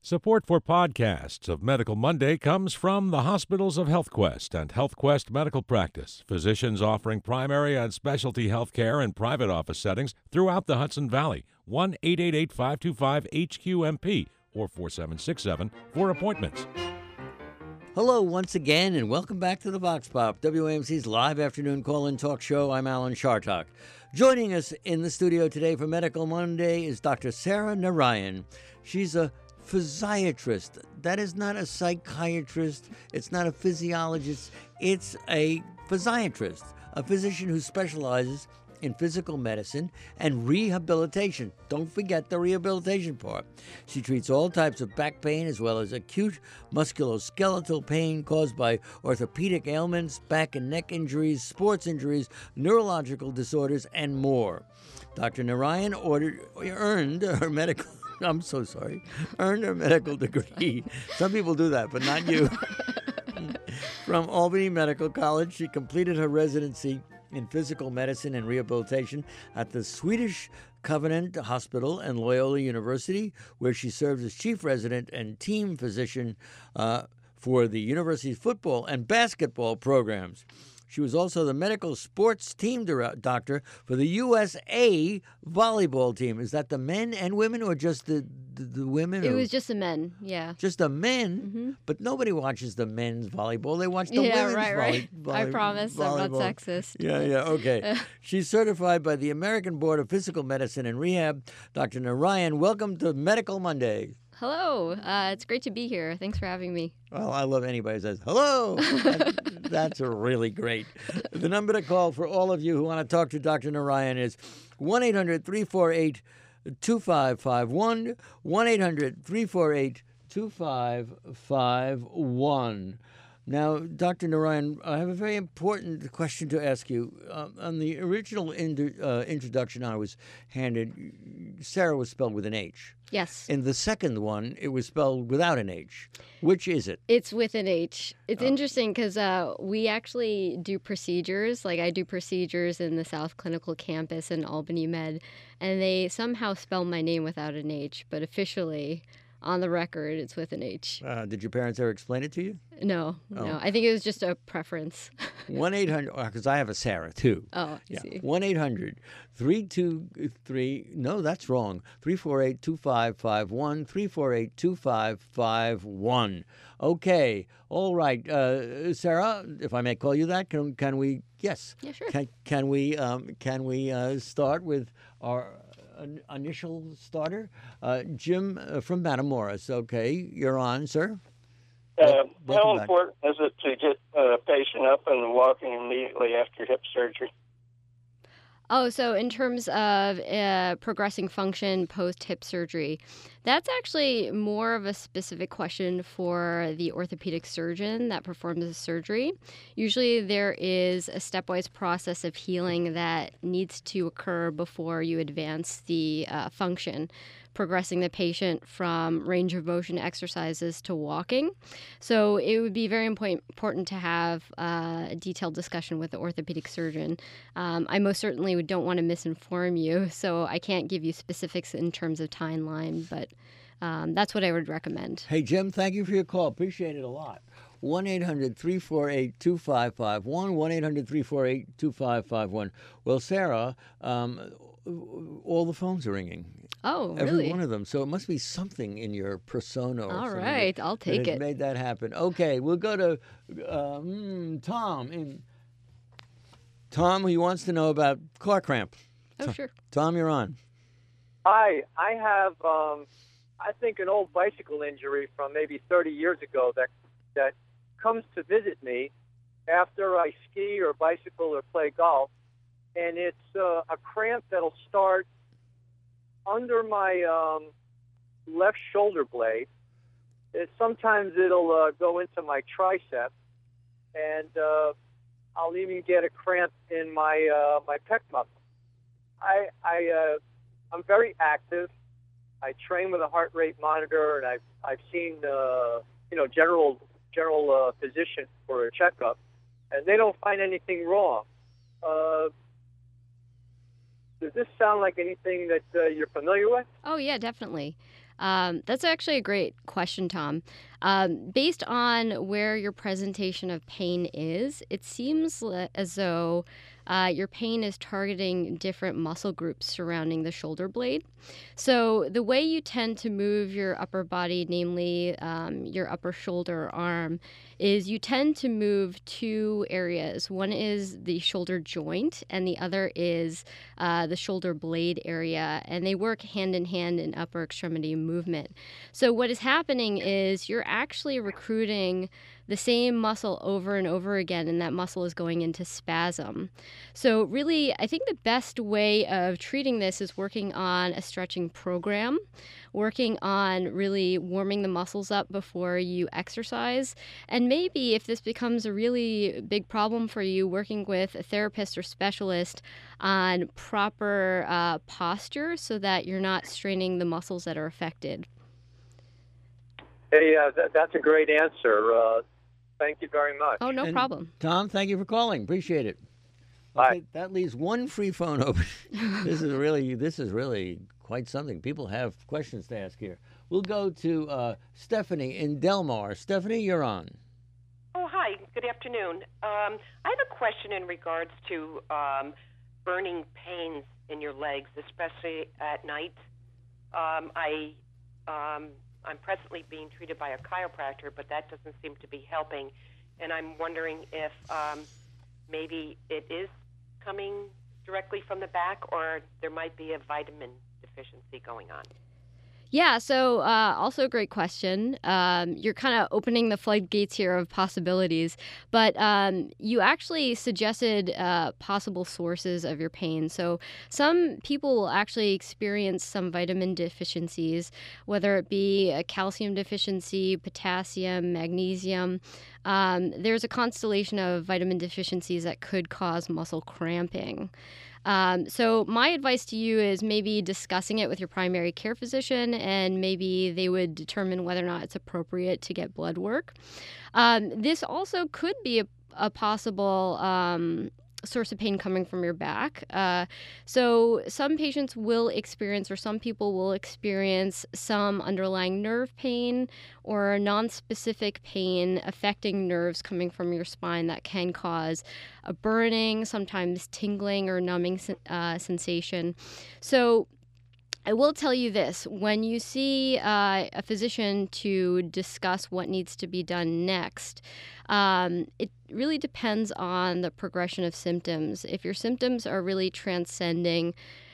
Support for podcasts of Medical Monday comes from the hospitals of HealthQuest and HealthQuest Medical Practice, physicians offering primary and specialty health care in private office settings throughout the Hudson Valley. 1-888-525-HQMP or 4767 for appointments. Hello once again, and welcome back to the Vox Pop, WAMC's live afternoon call-in talk show. I'm Alan Chartock. Joining us in the studio today for Medical Monday is Dr. Sarah Narayan. She's a physiatrist. That is not a psychiatrist. It's not a physiologist. It's a physiatrist, a physician who specializes in physical medicine and rehabilitation. Don't forget the rehabilitation part. She treats all types of back pain as well as acute musculoskeletal pain caused by orthopedic ailments, back and neck injuries, sports injuries, neurological disorders, and more. Dr. Narayan earned her medical degree. Some people do that, but not you. From Albany Medical College, she completed her residency in physical medicine and rehabilitation at the Swedish Covenant Hospital and Loyola University, where she served as chief resident and team physician for the university's football and basketball programs. She was also the medical sports team doctor for the USA volleyball team. Is that the men and women, or just the women? It was just the men, yeah. Just the men? Mm-hmm. But nobody watches the men's volleyball. They watch the women's right. I promise volleyball. I'm not sexist. Yeah, okay. She's certified by the American Board of Physical Medicine and Rehab. Dr. Narayan, welcome to Medical Monday. Hello. It's great to be here. Thanks for having me. Well, I love anybody who says, hello. That's really great. The number to call for all of you who want to talk to Dr. Narayan is 1-800-348-2551, 1-800-348-2551. Now, Dr. Narayan, I have a very important question to ask you. On the original introduction I was handed, Sarah was spelled with an H. Yes. In the second one, it was spelled without an H. Which is it? It's with an H. It's interesting because we actually do procedures. Like I do procedures in the South Clinical Campus in Albany Med, and they somehow spell my name without an H, but officially on the record, it's with an H. Did your parents ever explain it to you? No. I think it was just a preference. 1-800, because I have a Sarah, too. Oh, I see. 1-800-323, no, that's wrong, 348-2551, 348-2551. Okay, all right. Sarah, if I may call you that, can we, yes. Yeah, sure. Can we start with our initial starter? Jim from Matamoros. Okay, you're on, sir. How important is it to get a patient up and walking immediately after hip surgery? Oh, so in terms of progressing function post-hip surgery, that's actually more of a specific question for the orthopedic surgeon that performs the surgery. Usually there is a stepwise process of healing that needs to occur before you advance the function, progressing the patient from range of motion exercises to walking. So it would be very important to have a detailed discussion with the orthopedic surgeon. I most certainly don't want to misinform you, so I can't give you specifics in terms of timeline, but that's what I would recommend. Hey, Jim, thank you for your call. Appreciate it a lot. 1-800-348-2551, 1-800-348-2551. Well, Sarah, all the phones are ringing. Oh, really? Every one of them. So it must be something in your persona or all something right, I'll take that it. Made that happen. Okay, we'll go to Tom. Tom, who wants to know about car cramp. Oh, sure. Tom, you're on. Hi, I have, I think, an old bicycle injury from maybe 30 years ago that comes to visit me after I ski or bicycle or play golf, and it's a cramp that'll start under my left shoulder blade. Sometimes it'll go into my tricep, and I'll even get a cramp in my my pec muscle. I'm very active. I train with a heart rate monitor, and I've seen general physician for a checkup, and they don't find anything wrong. Does this sound like anything that you're familiar with? Oh, yeah, definitely. That's actually a great question, Tom. Based on where your presentation of pain is, it seems as though your pain is targeting different muscle groups surrounding the shoulder blade. So the way you tend to move your upper body, namely your upper shoulder arm, is you tend to move two areas. One is the shoulder joint, and the other is the shoulder blade area, and they work hand in hand in upper extremity movement. So what is happening is you're actually recruiting the same muscle over and over again, and that muscle is going into spasm. So really, I think the best way of treating this is working on a stretching program, working on really warming the muscles up before you exercise, and maybe if this becomes a really big problem for you, working with a therapist or specialist on proper posture so that you're not straining the muscles that are affected. Hey, that's a great answer. Thank you very much. Oh, no problem. Tom, thank you for calling. Appreciate it. Bye. Okay, that leaves one free phone open. This is really quite something. People have questions to ask here. We'll go to Stephanie in Delmar. Stephanie, you're on. Oh, hi. Good afternoon. I have a question in regards to burning pains in your legs, especially at night. I'm presently being treated by a chiropractor, but that doesn't seem to be helping. And I'm wondering if maybe it is coming directly from the back, or there might be a vitamin deficiency going on. Yeah, so also a great question. You're kind of opening the floodgates here of possibilities, but you actually suggested possible sources of your pain. So some people will actually experience some vitamin deficiencies, whether it be a calcium deficiency, potassium, magnesium. There's a constellation of vitamin deficiencies that could cause muscle cramping. So my advice to you is maybe discussing it with your primary care physician, and maybe they would determine whether or not it's appropriate to get blood work. This also could be a possible source of pain coming from your back. So some patients will experience, or some people will experience, some underlying nerve pain or non-specific pain affecting nerves coming from your spine that can cause a burning, sometimes tingling or numbing sensation. So I will tell you this, when you see a physician to discuss what needs to be done next, it really depends on the progression of symptoms. If your symptoms are really transcending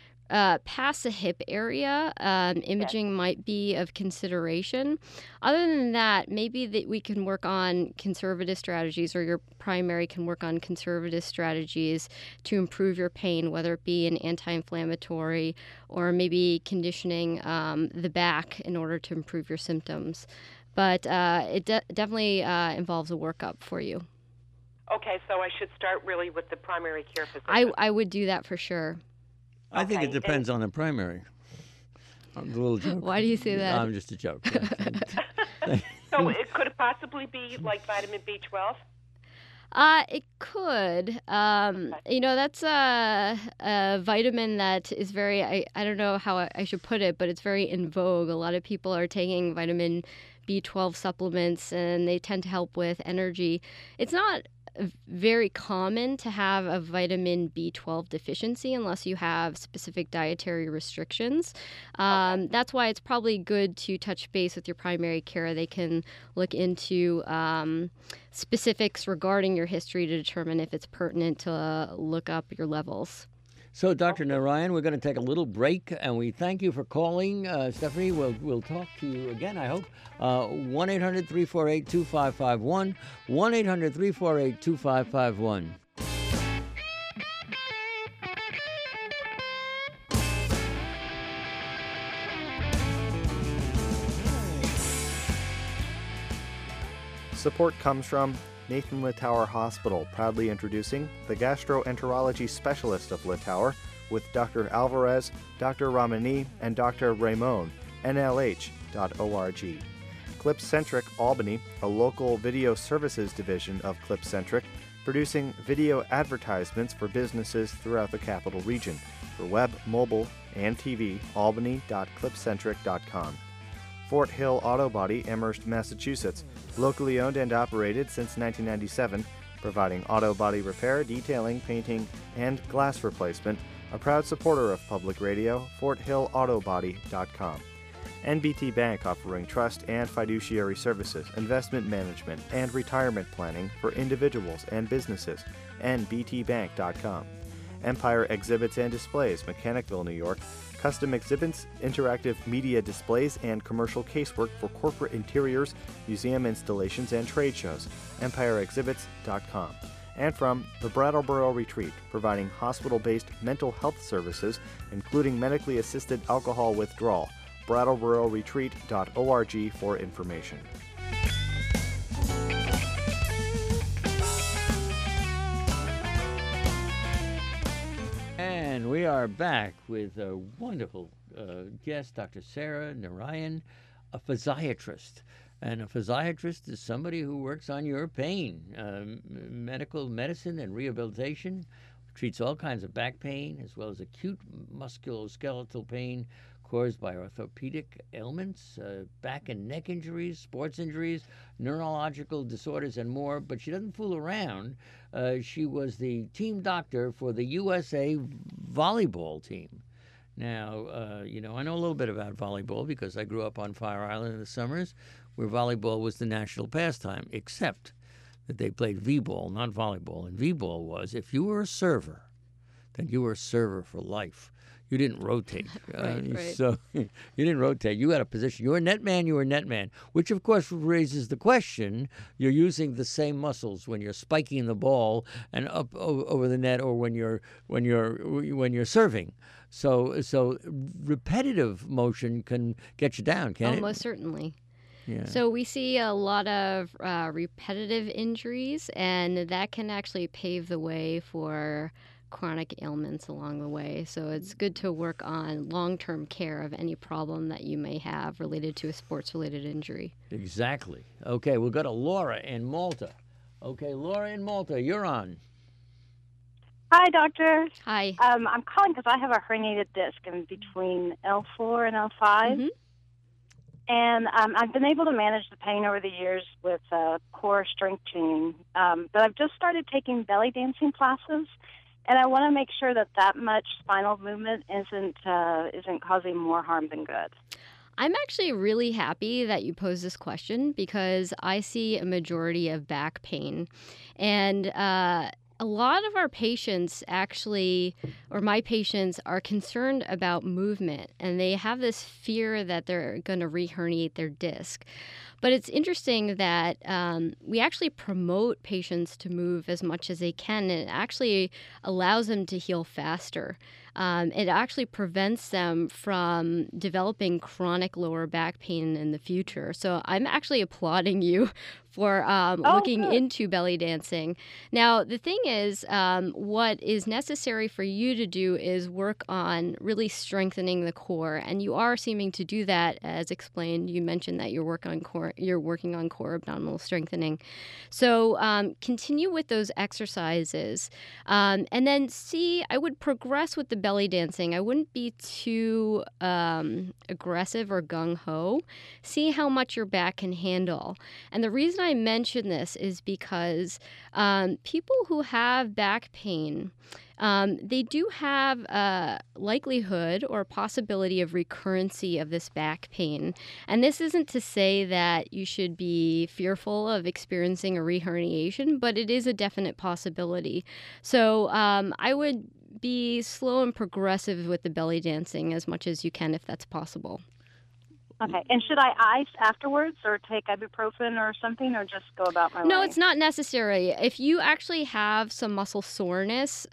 past the hip area, imaging might be of consideration. Other than that, maybe that we can work on conservative strategies, or your primary can work on conservative strategies to improve your pain, whether it be an anti-inflammatory or maybe conditioning the back in order to improve your symptoms. But it definitely involves a workup for you. Okay, so I should start really with the primary care physician. I would do that for sure. I think it depends on the primary. A little joke. Why do you say that? I'm just a joke. So it could possibly be like vitamin B12? It could. That's a vitamin that is very, I don't know how I should put it, but it's very in vogue. A lot of people are taking vitamin B12 supplements, and they tend to help with energy. It's not very common to have a vitamin B12 deficiency unless you have specific dietary restrictions. That's why it's probably good to touch base with your primary care. They can look into specifics regarding your history to determine if it's pertinent to look up your levels. So, Dr. Narayan, we're going to take a little break, and we thank you for calling. Stephanie, we'll talk to you again, I hope. 1-800-348-2551, 1-800-348-2551. Support comes from Nathan Littauer Hospital, proudly introducing the gastroenterology specialist of Littauer with Dr. Alvarez, Dr. Ramani, and Dr. Ramon, NLH.org. Clipcentric Albany, a local video services division of Clipcentric, producing video advertisements for businesses throughout the capital region. For web, mobile, and TV, albany.clipcentric.com. Fort Hill Auto Body, Amherst, Massachusetts, locally owned and operated since 1997, providing auto body repair, detailing, painting, and glass replacement. A proud supporter of public radio, FortHillAutobody.com. NBT Bank, offering trust and fiduciary services, investment management, and retirement planning for individuals and businesses. NBTBank.com. Empire Exhibits and Displays, Mechanicville, New York. Custom exhibits, interactive media displays, and commercial casework for corporate interiors, museum installations, and trade shows. EmpireExhibits.com. And from the Brattleboro Retreat, providing hospital-based mental health services, including medically assisted alcohol withdrawal. BrattleboroRetreat.org for information. And we are back with a wonderful guest, Dr. Sarah Narayan, a physiatrist. And a physiatrist is somebody who works on your pain, medical medicine and rehabilitation, treats all kinds of back pain as well as acute musculoskeletal pain caused by orthopedic ailments, back and neck injuries, sports injuries, neurological disorders, and more. But she doesn't fool around. She was the team doctor for the USA volleyball team. Now, I know a little bit about volleyball because I grew up on Fire Island in the summers, where volleyball was the national pastime, except that they played v-ball, not volleyball. And v-ball was, if you were a server, then you were a server for life. You didn't rotate. Right. So you didn't rotate. You had a position. You were a netman, which, of course, raises the question, you're using the same muscles when you're spiking the ball and up over the net or when you're serving. So repetitive motion can get you down, can't it? Most certainly. Yeah. So we see a lot of repetitive injuries, and that can actually pave the way for chronic ailments along the way. So it's good to work on long-term care of any problem that you may have related to a sports-related injury. Exactly. Okay, we'll go to Laura in Malta. Okay, Laura in Malta, you're on. Hi, doctor. Hi. I'm calling because I have a herniated disc in between L4 and L5. Mm-hmm. And I've been able to manage the pain over the years with core strength training. But I've just started taking belly dancing classes, and I want to make sure that much spinal movement isn't causing more harm than good. I'm actually really happy that you posed this question because I see a majority of back pain. And a lot of our patients actually, or my patients, are concerned about movement, and they have this fear that they're going to re-herniate their disc. But it's interesting that we actually promote patients to move as much as they can, and it actually allows them to heal faster. It actually prevents them from developing chronic lower back pain in the future. So I'm actually applauding you for looking into belly dancing. Now, the thing is, what is necessary for you to do is work on really strengthening the core, and you are seeming to do that, as explained. You mentioned that you're working on core abdominal strengthening. So continue with those exercises, and then I would progress with the belly dancing. I wouldn't be too aggressive or gung-ho. See how much your back can handle. And the reason I mention this is because people who have back pain, they do have a likelihood or possibility of recurrency of this back pain. And this isn't to say that you should be fearful of experiencing a reherniation, but it is a definite possibility. So I would be slow and progressive with the belly dancing as much as you can if that's possible. Okay. And should I ice afterwards or take ibuprofen or something, or just go about my way? No, it's not necessary. If you actually have some muscle soreness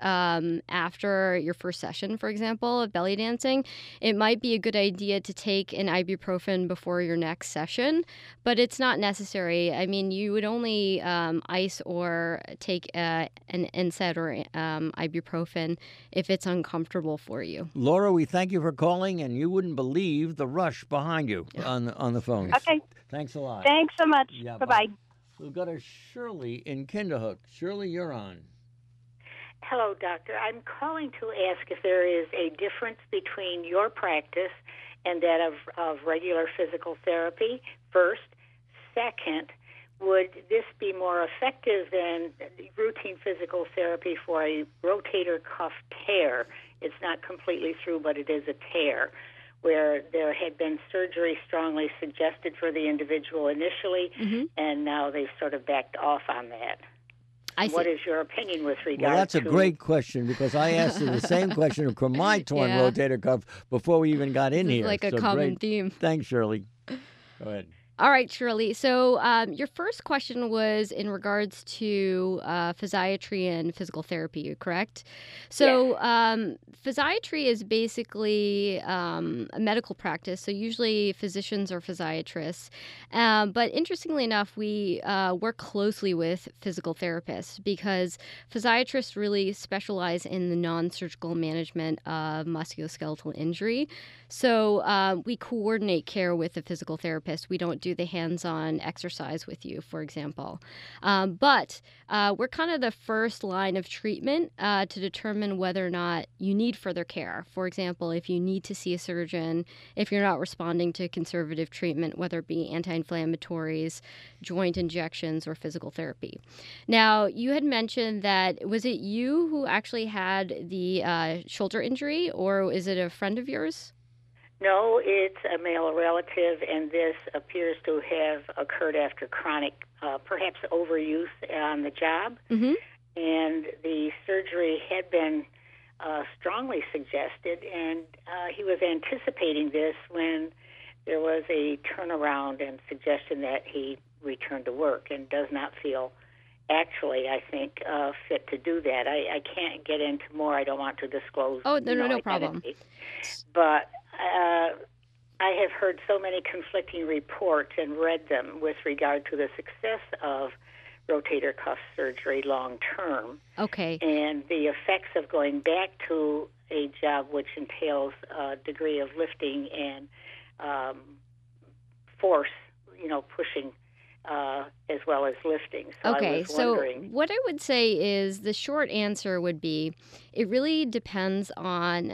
after your first session, for example, of belly dancing, it might be a good idea to take an ibuprofen before your next session, but it's not necessary. I mean, you would only ice or take an NSAID or ibuprofen if it's uncomfortable for you. Laura, we thank you for calling, and you wouldn't believe the rush behind you on the phone. Okay. Thanks a lot. Thanks so much. Yeah, Bye-bye. We'll go to Shirley in Kinderhook. Shirley, you're on. Hello, doctor. I'm calling to ask if there is a difference between your practice and that of regular physical therapy, first. Second, would this be more effective than routine physical therapy for a rotator cuff tear? It's not completely through, but it is a tear, where there had been surgery strongly suggested for the individual initially, and now they've sort of backed off on that. What is your opinion with regard to... Well, that's a great question, because I asked you the same question for my torn rotator cuff before we even got in here. Like a common theme. Thanks, Shirley. Go ahead. All right, Shirley. So your first question was in regards to physiatry and physical therapy, correct? So physiatry is basically a medical practice. So usually physicians are physiatrists. But interestingly enough, we work closely with physical therapists because physiatrists really specialize in the non-surgical management of musculoskeletal injury. So we coordinate care with the physical therapist. We don't do the hands-on exercise with you, for example. But we're kind of the first line of treatment to determine whether or not you need further care. For example, if you need to see a surgeon, if you're not responding to conservative treatment, whether it be anti-inflammatories, joint injections, or physical therapy. Now, you had mentioned that, was it you who actually had the shoulder injury, or is it a friend of yours? No, it's a male relative, and this appears to have occurred after chronic, perhaps overuse on the job. And the surgery had been strongly suggested, and he was anticipating this when there was a turnaround and suggestion that he return to work, and does not feel actually, I think, fit to do that. I can't get into more. I don't want to disclose. Oh, no problem. But I have heard so many conflicting reports and read them with regard to the success of rotator cuff surgery long term. Okay. And the effects of going back to a job which entails a degree of lifting and force, pushing as well as lifting. So okay, so what I would say is the short answer would be it really depends on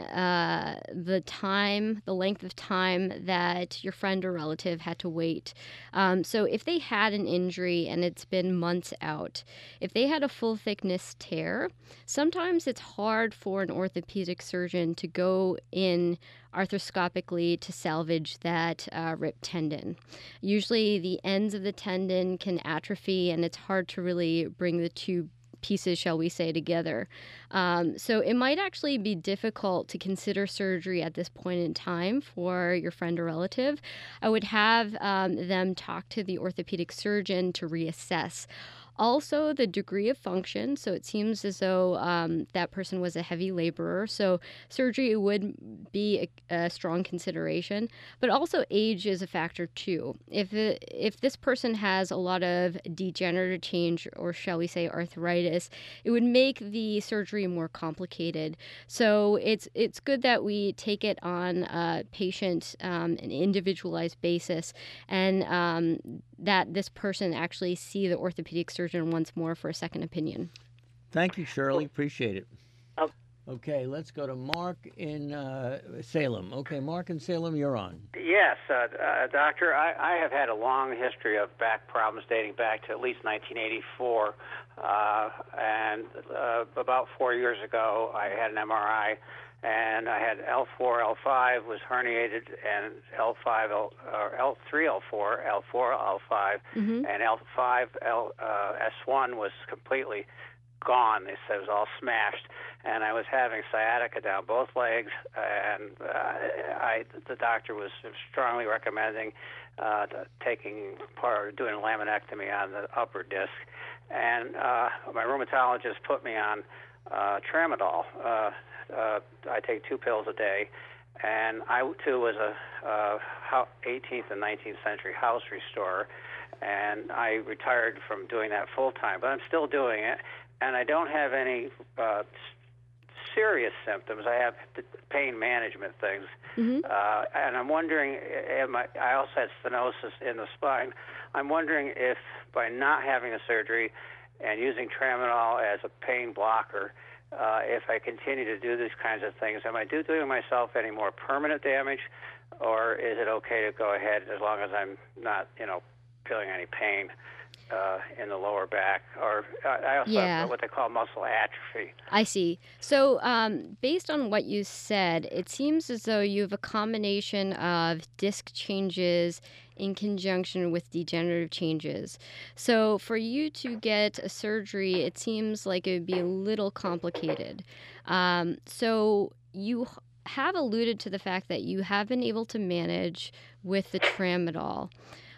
the length of time that your friend or relative had to wait. So if they had an injury and it's been months out, if they had a full thickness tear, sometimes it's hard for an orthopedic surgeon to go in arthroscopically to salvage that ripped tendon. Usually the ends of the tendon can atrophy, and it's hard to really bring the two pieces, shall we say, together. So it might actually be difficult to consider surgery at this point in time for your friend or relative. I would have them talk to the orthopedic surgeon to reassess. Also, the degree of function. So it seems as though that person was a heavy laborer. So surgery would be a strong consideration. But also age is a factor too. If this person has a lot of degenerative change, or shall we say arthritis, it would make the surgery more complicated. So it's good that we take it on a patient, an individualized basis, and that this person actually see the orthopedic surgeon once more for a second opinion. Thank you, Shirley. Appreciate it. Okay, let's go to Mark in Salem. Okay, Mark in Salem, you're on. Yes, doctor, I have had a long history of back problems dating back to at least 1984. And about 4 years ago, I had an MRI, and I had L4, L5 was herniated, and L5, L3, L4, L4, L5, and L5, S1 was completely gone. They said it was all smashed, and I was having sciatica down both legs, and the doctor was strongly recommending doing a laminectomy on the upper disc, and my rheumatologist put me on Tramadol. I take 2 pills a day, and I too was a 18th and 19th century house restorer, and I retired from doing that full time, but I'm still doing it, and I don't have any serious symptoms. I have pain management things, and I'm wondering, I also had stenosis in the spine. I'm wondering if by not having a surgery and using Tramadol as a pain blocker, if I continue to do these kinds of things, am I doing myself any more permanent damage or is it okay to go ahead as long as I'm not, feeling any pain in the lower back? Or I also have what they call muscle atrophy. I see. So based on what you said, it seems as though you have a combination of disc changes in conjunction with degenerative changes. So for you to get a surgery, it seems like it would be a little complicated. So you have alluded to the fact that you have been able to manage with the tramadol.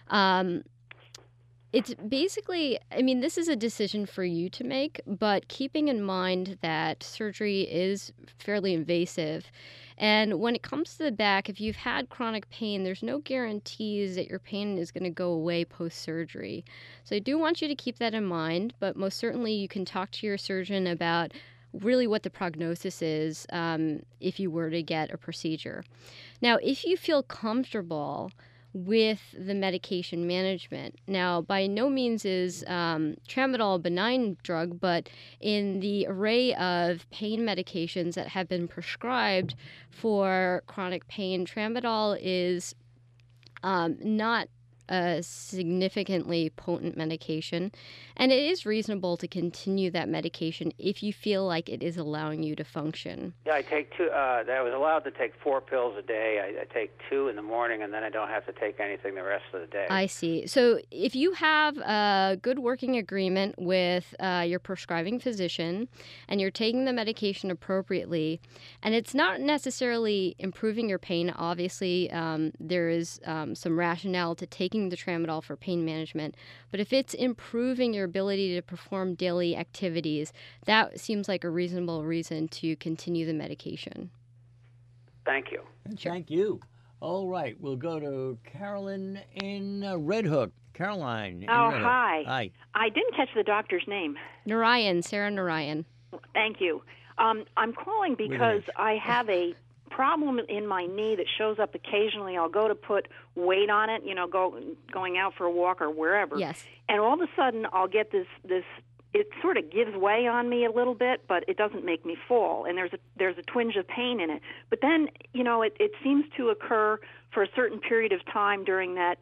It's basically, this is a decision for you to make, but keeping in mind that surgery is fairly invasive. And when it comes to the back, if you've had chronic pain, there's no guarantees that your pain is going to go away post-surgery. So I do want you to keep that in mind, but most certainly you can talk to your surgeon about really what the prognosis is if you were to get a procedure. Now, if you feel comfortable with the medication management. Now, by no means is tramadol a benign drug, but in the array of pain medications that have been prescribed for chronic pain, tramadol is not a significantly potent medication, and it is reasonable to continue that medication if you feel like it is allowing you to function. Yeah, I take two. I was allowed to take 4 pills a day. I take 2 in the morning, and then I don't have to take anything the rest of the day. I see. So if you have a good working agreement with your prescribing physician, and you're taking the medication appropriately, and it's not necessarily improving your pain, obviously there is some rationale to taking the tramadol for pain management, but if it's improving your ability to perform daily activities, that seems like a reasonable reason to continue the medication. Thank you. Thank you. All right, we'll go to Carolyn in Red Hook. Caroline. Hi. Hi. I didn't catch the doctor's name. Narayan, Sarah Narayan. Thank you. I'm calling because I have a problem in my knee that shows up occasionally. I'll go to put weight on it, going out for a walk or wherever. Yes. And all of a sudden I'll get this it sort of gives way on me a little bit, but it doesn't make me fall. And there's a twinge of pain in it. But then, it seems to occur for a certain period of time during that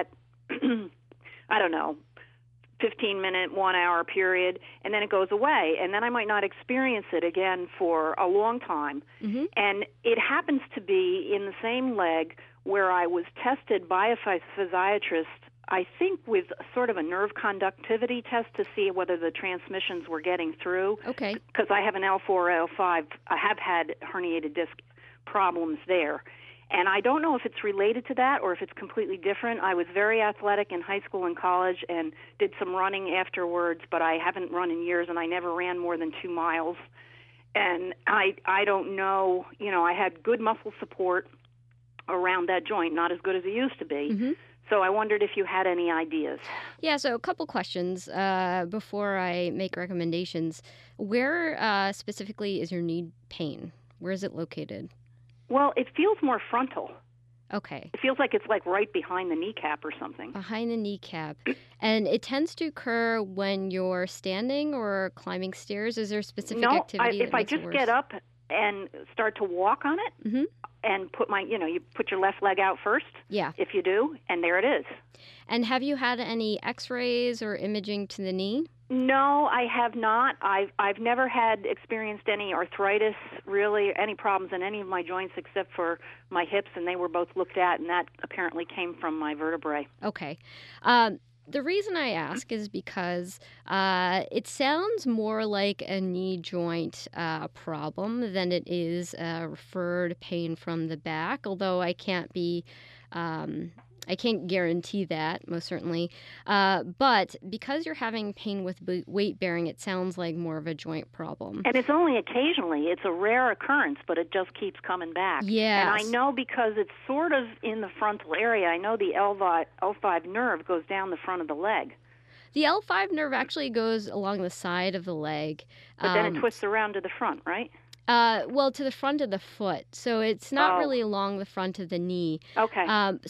I don't know, 15-minute, 1-hour period, and then it goes away. And then I might not experience it again for a long time. Mm-hmm. And it happens to be in the same leg where I was tested by a physiatrist, I think with sort of a nerve conductivity test to see whether the transmissions were getting through. Okay. Because I have an L4 or L5. I have had herniated disc problems there. And I don't know if it's related to that or if it's completely different. I was very athletic in high school and college and did some running afterwards, but I haven't run in years, and I never ran more than 2 miles. And I don't know, I had good muscle support around that joint, not as good as it used to be. Mm-hmm. So I wondered if you had any ideas. Yeah, so a couple questions before I make recommendations. Where specifically is your knee pain? Where is it located? Well, it feels more frontal. Okay. It feels like it's like right behind the kneecap or something. Behind the kneecap. And it tends to occur when you're standing or climbing stairs? Is there a specific activity that makes it worse? If I just get up and start to walk on it, mm-hmm. and put you put your left leg out first. Yeah. If you do, and there it is. And have you had any x-rays or imaging to the knee? No, I have not. I've never had experienced any arthritis, really, any problems in any of my joints except for my hips, and they were both looked at, and that apparently came from my vertebrae. Okay. The reason I ask is because it sounds more like a knee joint problem than it is referred pain from the back, although I can't guarantee that, most certainly. But because you're having pain with weight bearing, it sounds like more of a joint problem. And it's only occasionally. It's a rare occurrence, but it just keeps coming back. Yes. And I know because it's sort of in the frontal area, I know the L5 nerve goes down the front of the leg. The L5 nerve actually goes along the side of the leg. But then it twists around to the front, right? Well, to the front of the foot. So it's not really along the front of the knee. Okay.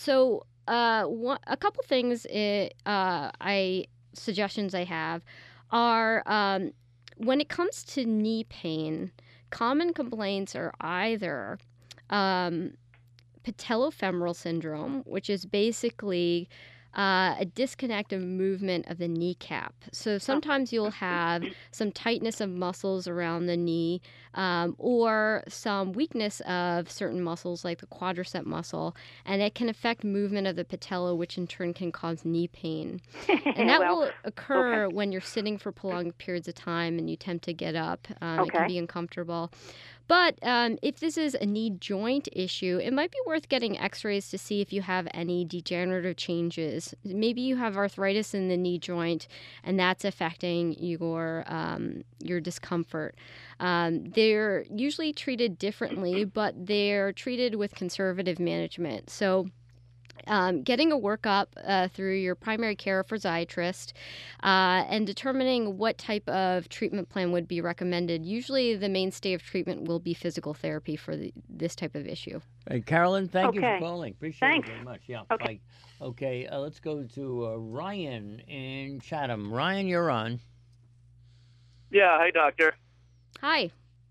A couple things suggestions I have are when it comes to knee pain, common complaints are either patellofemoral syndrome, which is basically a disconnect of movement of the kneecap. So sometimes you'll have some tightness of muscles around the knee or some weakness of certain muscles like the quadricep muscle, and it can affect movement of the patella, which in turn can cause knee pain. And that will occur when you're sitting for prolonged periods of time and you attempt to get up. It can be uncomfortable. But if this is a knee joint issue, it might be worth getting x-rays to see if you have any degenerative changes. Maybe you have arthritis in the knee joint, and that's affecting your discomfort. They're usually treated differently, but they're treated with conservative management. So getting a workup through your primary care physiatrist and determining what type of treatment plan would be recommended. Usually the mainstay of treatment will be physical therapy for this type of issue. Hey, Carolyn, thank you for calling. Appreciate Thanks. it very much. Yeah. Okay. Okay, let's go to Ryan in Chatham. Ryan, you're on. Yeah, hi, doctor. Hi.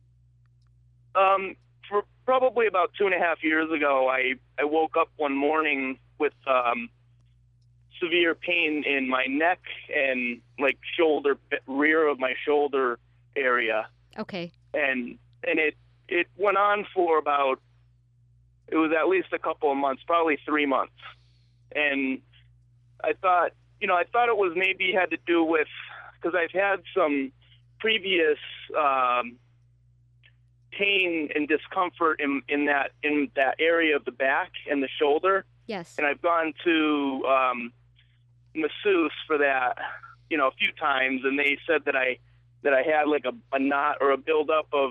For probably about 2.5 years ago, I woke up one morning with severe pain in my neck and like rear of my shoulder area. Okay. And it went on for about, it was at least a couple of months, probably 3 months. And I thought it was maybe had to do with, because I've had some previous pain and discomfort in that area of the back and the shoulder. Yes. And I've gone to masseuse for that, a few times, and they said that I had like a knot or a buildup of,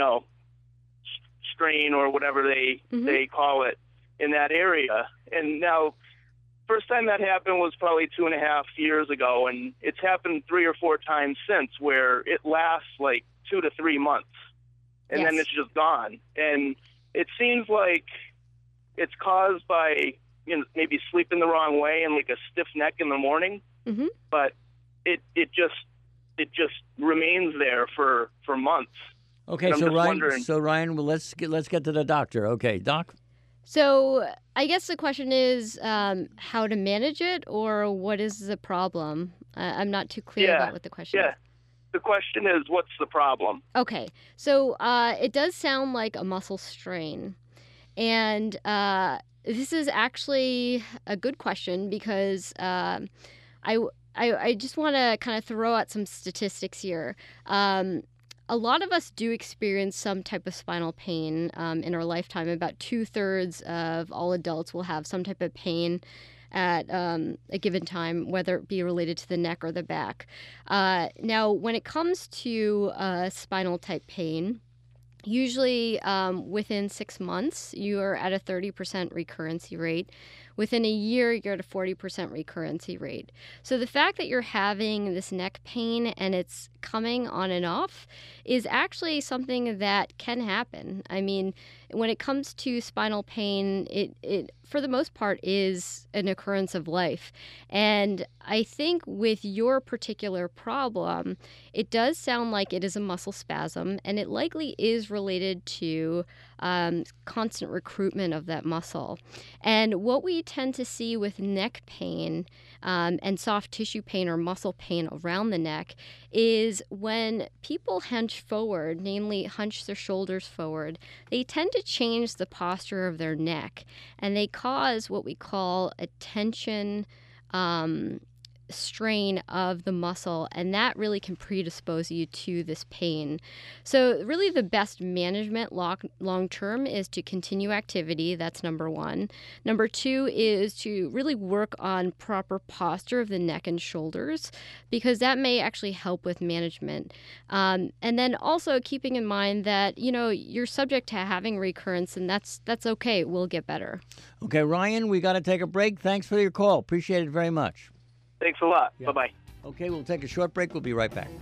strain or whatever they call it in that area. And now, first time that happened was probably 2.5 years ago, and it's happened 3 or 4 times since, where it lasts like 2 to 3 months. And then it's just gone. And it seems like it's caused by, maybe sleeping the wrong way and like a stiff neck in the morning. Mm-hmm. But it just remains there for months. Okay, so Ryan, well, let's get to the doctor. Okay, Doc. So I guess the question is how to manage it, or what is the problem? I'm not too clear about what the question is. The question is, what's the problem? Okay, so it does sound like a muscle strain. And this is actually a good question because I just want to kind of throw out some statistics here. A lot of us do experience some type of spinal pain in our lifetime. About 2/3 of all adults will have some type of pain at a given time, whether it be related to the neck or the back. Now, when it comes to spinal type pain, usually within 6 months, you are at a 30% recurrency rate. Within a year, you're at a 40% recurrency rate. So the fact that you're having this neck pain and it's coming on and off is actually something that can happen. I mean, when it comes to spinal pain, it for the most part is an occurrence of life. And I think with your particular problem, it does sound like it is a muscle spasm, and it likely is related to constant recruitment of that muscle. And what we tend to see with neck pain and soft tissue pain or muscle pain around the neck is when people hunch forward, namely hunch their shoulders forward, they tend to change the posture of their neck, and they cause what we call a tension strain of the muscle, and that really can predispose you to this pain. So really the best management long term is to continue activity. That's number one. Number two is to really work on proper posture of the neck and shoulders, because that may actually help with management. And then also keeping in mind that, you're subject to having recurrence, and that's okay. It will get better. Okay, Ryan, we got to take a break. Thanks for your call. Appreciate it very much. Thanks a lot. Yeah. Bye-bye. Okay, we'll take a short break. We'll be right back.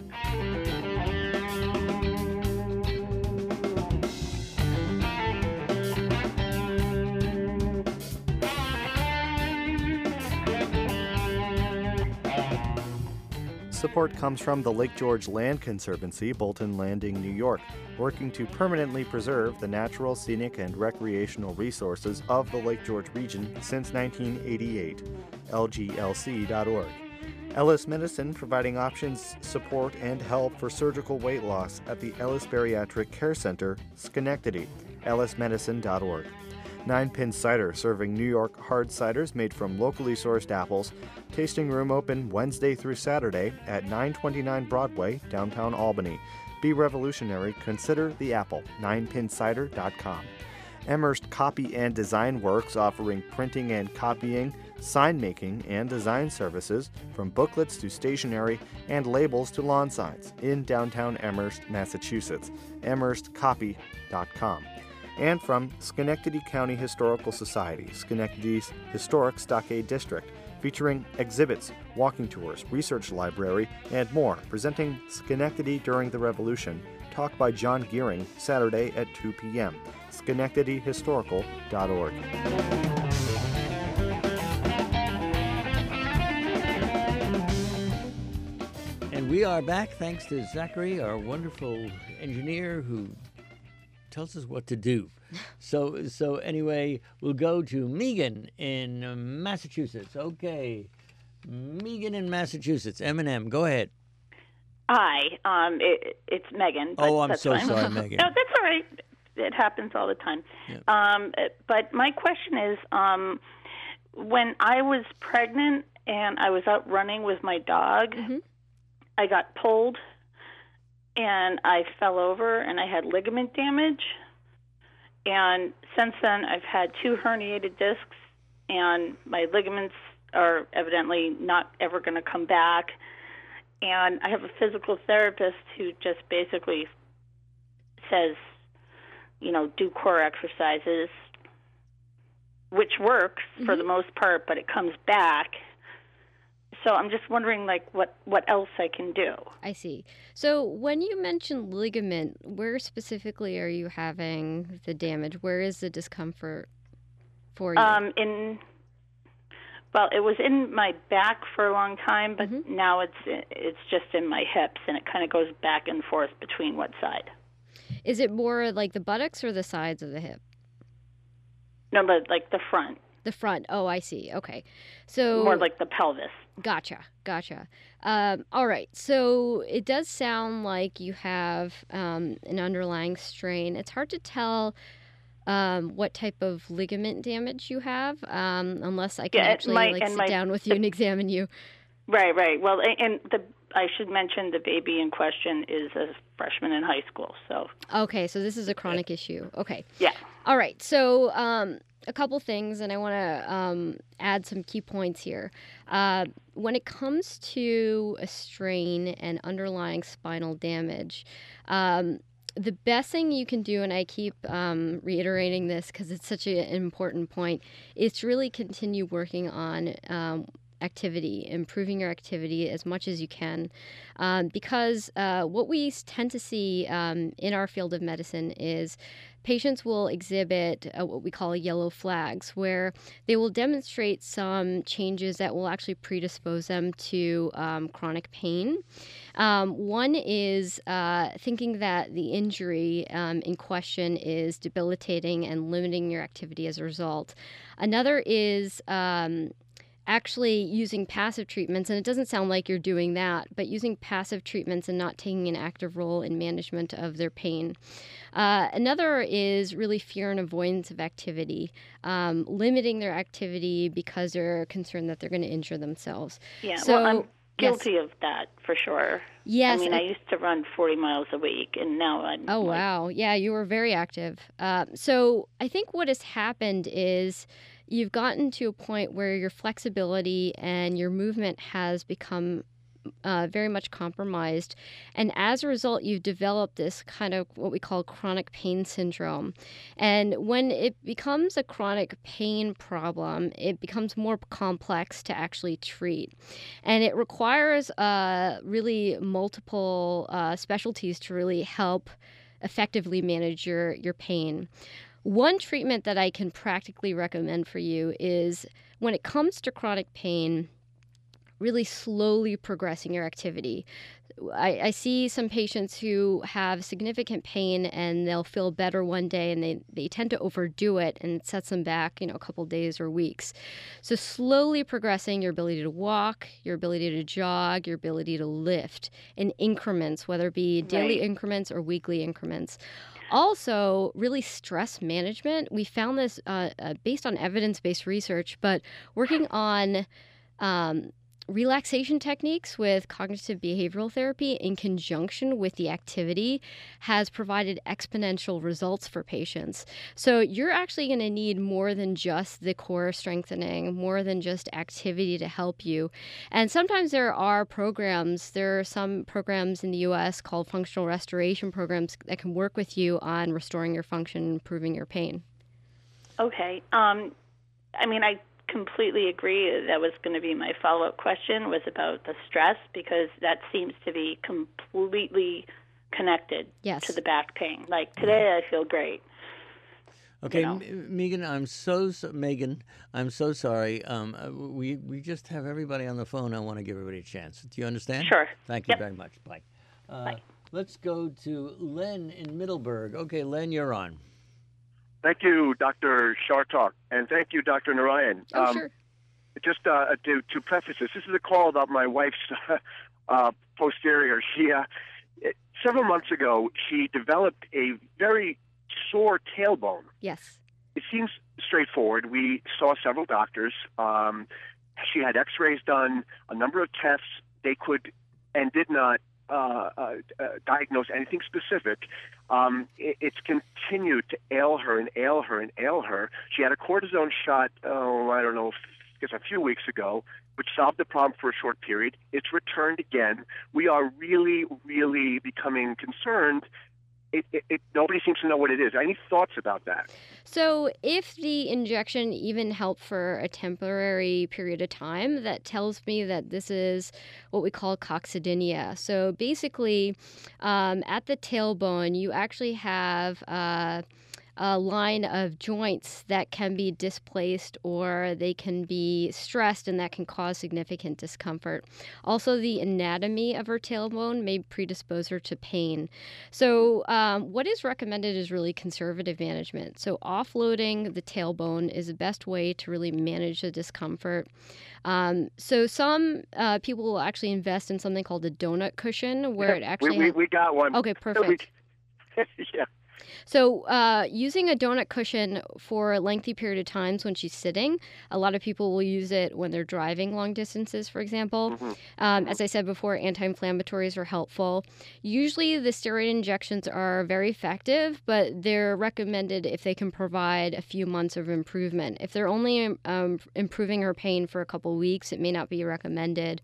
support comes from the Lake George Land Conservancy, Bolton Landing, New York, working to permanently preserve the natural, scenic, and recreational resources of the Lake George region since 1988. lglc.org. Ellis Medicine, providing options, support, and help for surgical weight loss at the Ellis Bariatric Care Center, Schenectady. ellismedicine.org. 9 Pin Cider, serving New York hard ciders made from locally sourced apples. Tasting room open Wednesday through Saturday at 929 Broadway, downtown Albany. Be revolutionary. Consider the apple. 9pincider.com. Amherst Copy and Design Works, offering printing and copying, sign making, and design services, from booklets to stationery and labels to lawn signs, in downtown Amherst, Massachusetts. amherstcopy.com. And from Schenectady County Historical Society, Schenectady's Historic Stockade District, featuring exhibits, walking tours, research library, and more, presenting Schenectady During the Revolution. Talk by John Gearing, Saturday at 2 p.m. SchenectadyHistorical.org. And we are back thanks to Zachary, our wonderful engineer who tells us what to do. So anyway, we'll go to Megan in Massachusetts. Okay, Megan in Massachusetts. M&M, go ahead. Hi, it's Megan. I'm so fine. sorry, Megan. No, that's all right. It happens all the time. Yep. But my question is, when I was pregnant and I was out running with my dog, I got pulled and I fell over and I had ligament damage. And since then, I've had 2 herniated discs, and my ligaments are evidently not ever going to come back. And I have a physical therapist who just basically says, do core exercises, which works for the most part, but it comes back. So I'm just wondering, what else I can do. I see. So when you mentioned ligament, where specifically are you having the damage? Where is the discomfort for you? It was in my back for a long time, but now it's just in my hips, and it kind of goes back and forth between what side. Is it more like the buttocks or the sides of the hip? No, but like the front. The front. Oh, I see. Okay. So more like the pelvis. Gotcha. All right. So it does sound like you have an underlying strain. It's hard to tell what type of ligament damage you have, unless I can sit down with you and examine you. Right. Well, and I should mention the baby in question is a freshman in high school. So okay. So this is a chronic issue. Okay. Yeah. All right. So a couple things, and I want to add some key points here. When it comes to a strain and underlying spinal damage, the best thing you can do, and I keep reiterating this because it's such an important point, is to really continue working on activity, improving your activity as much as you can, because what we tend to see in our field of medicine is patients will exhibit what we call yellow flags, where they will demonstrate some changes that will actually predispose them to chronic pain. One is thinking that the injury in question is debilitating and limiting your activity as a result. Another is actually using passive treatments, and it doesn't sound like you're doing that, but using passive treatments and not taking an active role in management of their pain. Another is really fear and avoidance of activity, limiting their activity because they're concerned that they're going to injure themselves. Yeah, so, I'm guilty of that for sure. Yes. I mean, I used to run 40 miles a week, and now I'm... Oh, wow. Yeah, you were very active. So I think what has happened is you've gotten to a point where your flexibility and your movement has become very much compromised. And as a result, you've developed this kind of what we call chronic pain syndrome. And when it becomes a chronic pain problem, it becomes more complex to actually treat. And it requires really multiple specialties to really help effectively manage your pain. One treatment that I can practically recommend for you is when it comes to chronic pain, really slowly progressing your activity. I see some patients who have significant pain and they'll feel better one day and they tend to overdo it and it sets them back, a couple days or weeks. So slowly progressing your ability to walk, your ability to jog, your ability to lift in increments, whether it be daily increments or weekly increments. Also, really stress management. We found this based on evidence-based research, but working on relaxation techniques with cognitive behavioral therapy in conjunction with the activity has provided exponential results for patients. So you're actually going to need more than just the core strengthening, more than just activity to help you. And sometimes there are some programs in the U.S. called functional restoration programs that can work with you on restoring your function, improving your pain. Okay. I completely agree. That was going to be my follow-up question, was about the stress, because that seems to be completely connected to the back pain. Like today I feel great. Okay, Megan, I'm so sorry. We just have everybody on the phone. I want to give everybody a chance. Do you understand? Sure. Thank you very much. Bye. Bye. Let's go to Len in Middleburg. Okay, Len, you're on. Thank you, Dr. Chartock, and thank you, Dr. Narayan. Sure. Just to preface this is a call about my wife's posterior. She several months ago, she developed a very sore tailbone. Yes. It seems straightforward. We saw several doctors. She had X-rays done, a number of tests. They could and did not diagnose anything specific. It's continued to ail her and ail her and ail her. She had a cortisone shot, a few weeks ago, which solved the problem for a short period. It's returned again. We are really, really becoming concerned. Nobody seems to know what it is. Any thoughts about that? So if the injection even helped for a temporary period of time, that tells me that this is what we call coccydynia. So basically, at the tailbone, you actually have a line of joints that can be displaced or they can be stressed, and that can cause significant discomfort. Also, the anatomy of her tailbone may predispose her to pain. So what is recommended is really conservative management. So offloading the tailbone is the best way to really manage the discomfort. So some people will actually invest in something called a donut cushion, where it actually... We got one. Okay, perfect. Yeah. So using a donut cushion for a lengthy period of times when she's sitting, a lot of people will use it when they're driving long distances, for example. As I said before, anti-inflammatories are helpful. Usually the steroid injections are very effective, but they're recommended if they can provide a few months of improvement. If they're only improving her pain for a couple weeks, it may not be recommended.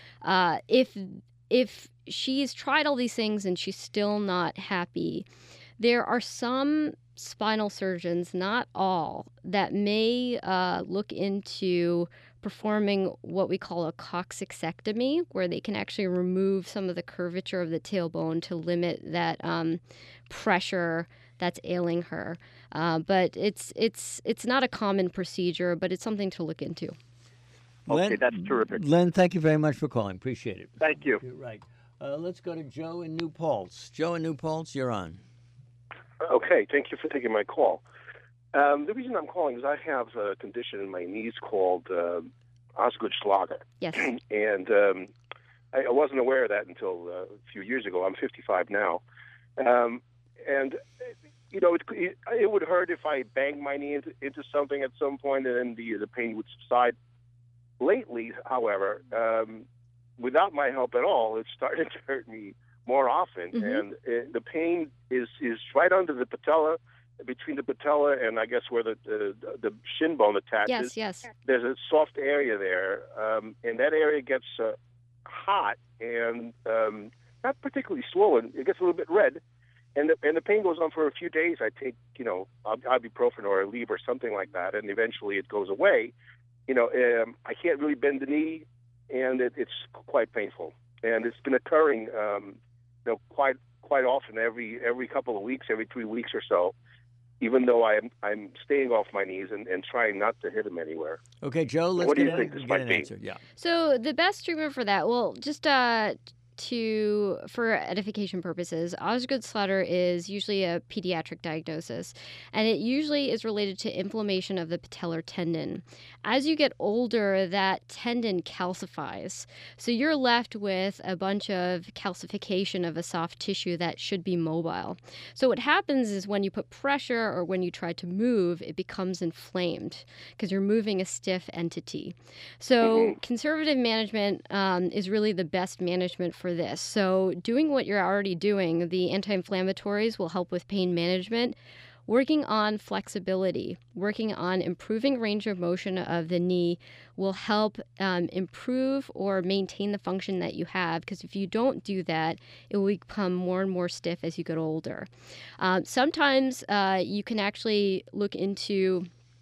If she's tried all these things and she's still not happy, there are some spinal surgeons, not all, that may look into performing what we call a coccyxectomy, where they can actually remove some of the curvature of the tailbone to limit that pressure that's ailing her. But it's not a common procedure, but it's something to look into. Okay, that's terrific. Len, thank you very much for calling. Appreciate it. Thank you. You're right. Let's go to Joe in New Paltz. Joe in New Paltz, you're on. Okay, thank you for taking my call. The reason I'm calling is I have a condition in my knees called Osgood-Schlager. Yes. And I wasn't aware of that until a few years ago. I'm 55 now. And, you know, it would hurt if I banged my knee into something at some point, and then the pain would subside. Lately, however, without my help at all, it's started to hurt me more often, and the pain is right under the patella, between the patella and I guess where the shin bone attaches. Yes. There's a soft area there, and that area gets hot and not particularly swollen. It gets a little bit red, and the pain goes on for a few days. I take ibuprofen or a Aleve or something like that, and eventually it goes away. I can't really bend the knee, and it's quite painful, and it's been occurring. Quite often, every couple of weeks, every 3 weeks or so. even though I'm staying off my knees and trying not to hit them anywhere. Okay, Joe, let's what do get you think this might an be? answer. Yeah. So the best treatment for that, well, just for edification purposes, Osgood Schlatter is usually a pediatric diagnosis, and it usually is related to inflammation of the patellar tendon. As you get older, that tendon calcifies, so you're left with a bunch of calcification of a soft tissue that should be mobile. So what happens is when you put pressure or when you try to move, it becomes inflamed because you're moving a stiff entity. So conservative management is really the best management for this. So doing what you're already doing, the anti-inflammatories will help with pain management, working on flexibility, working on improving range of motion of the knee will help improve or maintain the function that you have, because if you don't do that, it will become more and more stiff as you get older. Sometimes you can actually look into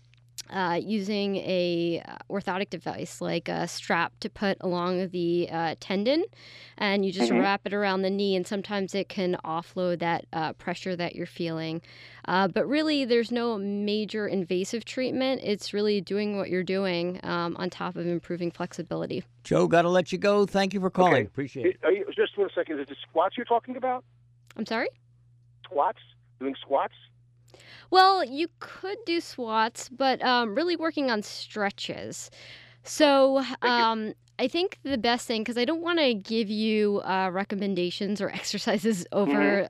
using a orthotic device like a strap to put along the tendon, and you just wrap it around the knee, and sometimes it can offload that pressure that you're feeling. But really, there's no major invasive treatment. It's really doing what you're doing on top of improving flexibility. Joe, got to let you go. Thank you for calling. Okay. Appreciate it. Are you, just 1 second. Is it squats you're talking about? I'm sorry? Squats? Doing squats? Well, you could do squats, but really working on stretches. So I think the best thing, because I don't want to give you recommendations or exercises over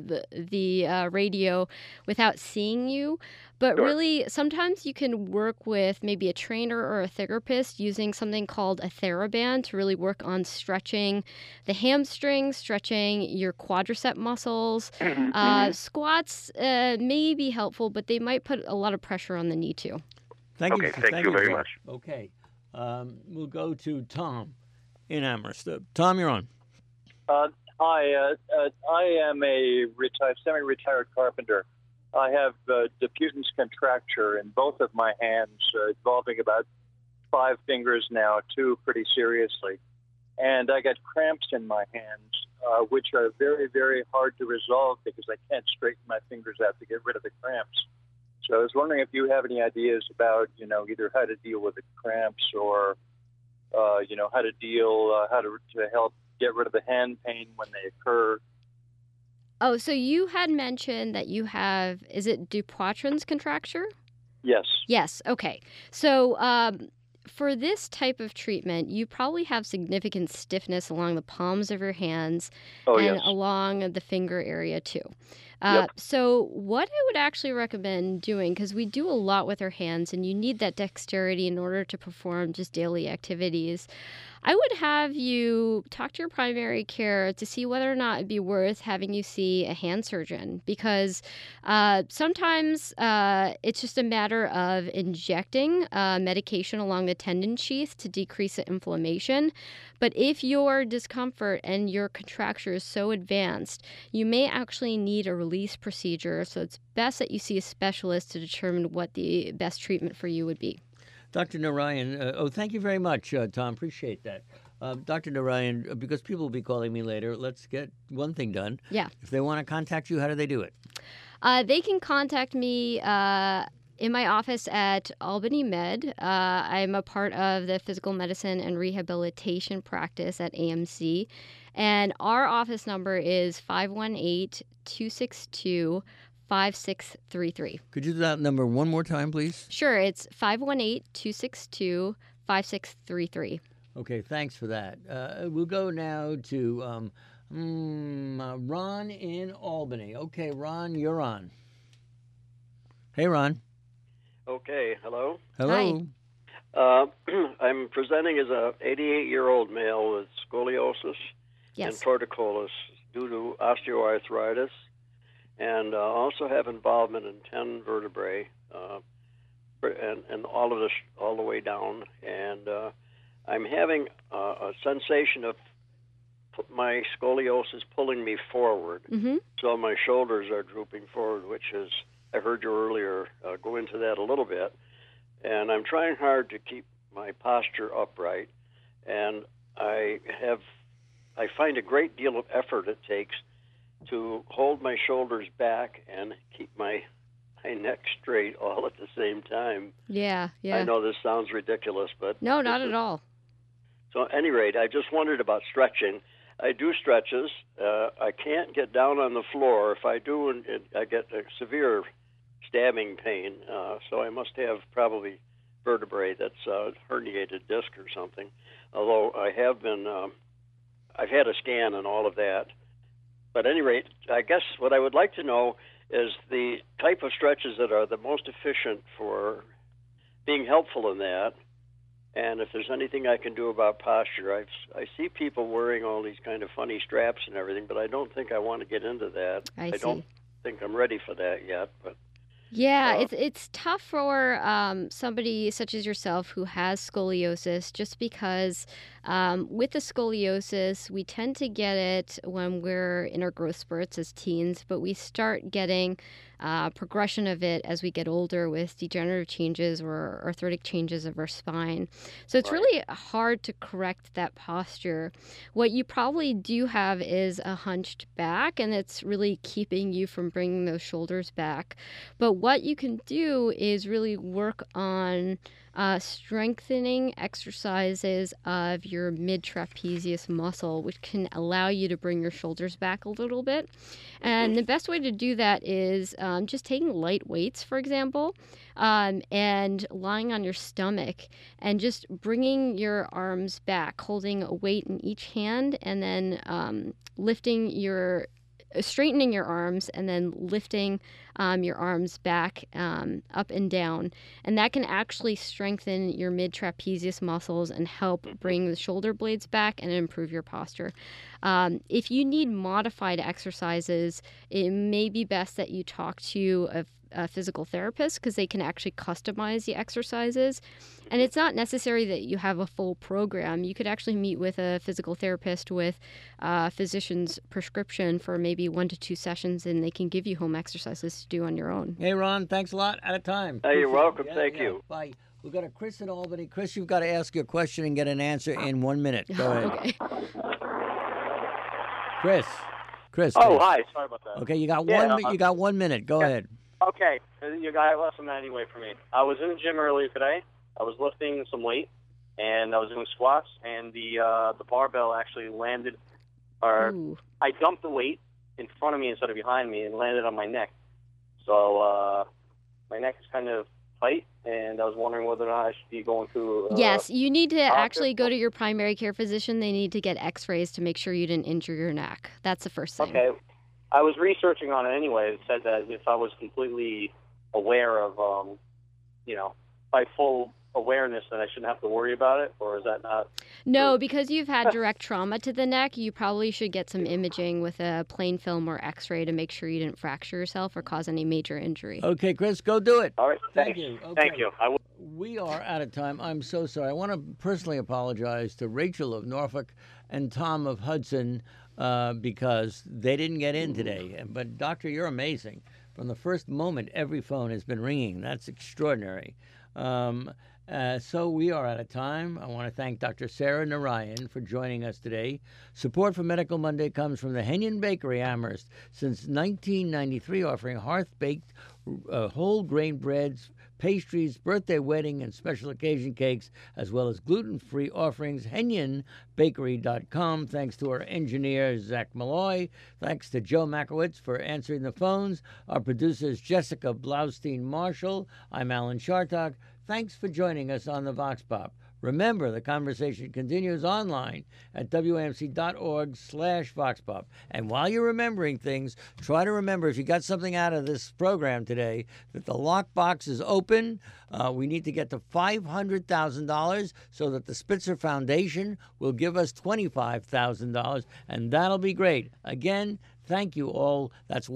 the radio without seeing you, but really sometimes you can work with maybe a trainer or a therapist using something called a TheraBand to really work on stretching the hamstrings, stretching your quadricep muscles. Squats may be helpful, but they might put a lot of pressure on the knee too. Thank you very Joe. much. Okay. We'll go to Tom in Amherst. Tom, you're on. Hi. I am a semi-retired carpenter. I have deputans contracture in both of my hands, involving about 5 fingers now, 2 pretty seriously. And I got cramps in my hands, which are very, very hard to resolve because I can't straighten my fingers out to get rid of the cramps. So I was wondering if you have any ideas about, either how to deal with the cramps or, how to help get rid of the hand pain when they occur. Oh, so you had mentioned that you have, is it Dupuytren's contracture? Yes. Yes, okay. So for this type of treatment, you probably have significant stiffness along the palms of your hands and along the finger area too. So what I would actually recommend doing, because we do a lot with our hands and you need that dexterity in order to perform just daily activities, I would have you talk to your primary care to see whether or not it'd be worth having you see a hand surgeon, because sometimes it's just a matter of injecting medication along the tendon sheath to decrease the inflammation. But if your discomfort and your contracture is so advanced, you may actually need a release procedure. So it's best that you see a specialist to determine what the best treatment for you would be. Dr. Narayan, thank you very much, Tom. Appreciate that. Dr. Narayan, because people will be calling me later, let's get one thing done. Yeah. If they want to contact you, how do they do it? They can contact me in my office at Albany Med. I'm a part of the physical medicine and rehabilitation practice at AMC. And our office number is 518-262-5633. Could you do that number one more time, please? Sure. It's 518-262-5633. Okay, thanks for that. We'll go now to Ron in Albany. Okay, Ron, you're on. Hey, Ron. Okay, hello. Hello. I'm presenting as a 88-year-old male with scoliosis and torticollis due to osteoarthritis, and also have involvement in 10 vertebrae, and all of this all the way down. And I'm having a sensation of my scoliosis pulling me forward. So my shoulders are drooping forward, which is, I heard you earlier go into that a little bit. And I'm trying hard to keep my posture upright. And I find a great deal of effort it takes to hold my shoulders back and keep my my neck straight all at the same time. Yeah, yeah. I know this sounds ridiculous, but... No, not at all. So at any rate, I just wondered about stretching. I do stretches. I can't get down on the floor. If I do, I get a severe stabbing pain. So I must have probably vertebrae that's herniated disc or something. Although I have been, I've had a scan and all of that. But at any rate, I guess what I would like to know is the type of stretches that are the most efficient for being helpful in that. And if there's anything I can do about posture, I see people wearing all these kind of funny straps and everything, but I don't think I want to get into that. I don't think I'm ready for that yet. But yeah, it's tough for somebody such as yourself who has scoliosis, just because with the scoliosis, we tend to get it when we're in our growth spurts as teens, but we start getting progression of it as we get older with degenerative changes or arthritic changes of our spine. So it's really hard to correct that posture. What you probably do have is a hunched back, and it's really keeping you from bringing those shoulders back. But what you can do is really work on strengthening exercises of your mid-trapezius muscle, which can allow you to bring your shoulders back a little bit. And the best way to do that is just taking light weights, for example, and lying on your stomach and just bringing your arms back, holding a weight in each hand, and then straightening your arms and then lifting your arms back up and down. And that can actually strengthen your mid-trapezius muscles and help bring the shoulder blades back and improve your posture. If you need modified exercises, it may be best that you talk to a physical therapist, because they can actually customize the exercises. And it's not necessary that you have a full program. You could actually meet with a physical therapist with a physician's prescription for maybe 1 to 2 sessions, and they can give you home exercises to do on your own. Hey, Ron, thanks a lot. Out of time. Hey, you're welcome. Thank you. Bye. We've got a Chris in Albany. Chris, you've got to ask your question and get an answer in 1 minute. Go ahead. Okay. Chris. Oh, hi. Sorry about that. Okay, you got 1 minute. Go ahead. Okay, you got less than that anyway for me. I was in the gym earlier today. I was lifting some weight, and I was doing squats, and the barbell actually landed, or I dumped the weight in front of me instead of behind me and landed on my neck. So my neck is kind of tight, and I was wondering whether or not I should be going to... yes, you need to actually go to your primary care physician. They need to get x-rays to make sure you didn't injure your neck. That's the first thing. Okay. I was researching on it anyway. It said that if I was completely aware of, by full awareness, then I shouldn't have to worry about it, or is that not? No, because you've had direct trauma to the neck, you probably should get some imaging with a plain film or x-ray to make sure you didn't fracture yourself or cause any major injury. Okay, Chris, go do it. All right, Thank you. Okay. Thank you. We are out of time. I'm so sorry. I want to personally apologize to Rachel of Norfolk and Tom of Hudson, because they didn't get in today. But, Doctor, you're amazing. From the first moment, every phone has been ringing. That's extraordinary. So we are out of time. I want to thank Dr. Sarah Narayan for joining us today. Support for Medical Monday comes from the Henyon Bakery, Amherst, since 1993, offering hearth-baked whole grain breads, pastries, birthday, wedding, and special occasion cakes, as well as gluten-free offerings. HenyonBakery.com. Thanks to our engineer, Zach Malloy. Thanks to Joe Makowitz for answering the phones. Our producers, Jessica Blaustein-Marshall. I'm Alan Chartok. Thanks for joining us on the Vox Pop. Remember, the conversation continues online at WAMC.org/VoxPop. And while you're remembering things, try to remember, if you got something out of this program today, that the lockbox is open. We need to get to $500,000 so that the Spitzer Foundation will give us $25,000, and that'll be great. Again, thank you all. That's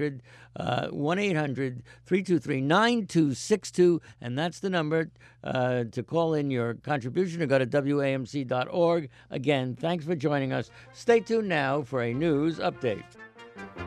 1-800-323-9262, and that's the number to call in your contribution, or go to WAMC.org. Again, thanks for joining us. Stay tuned now for a news update.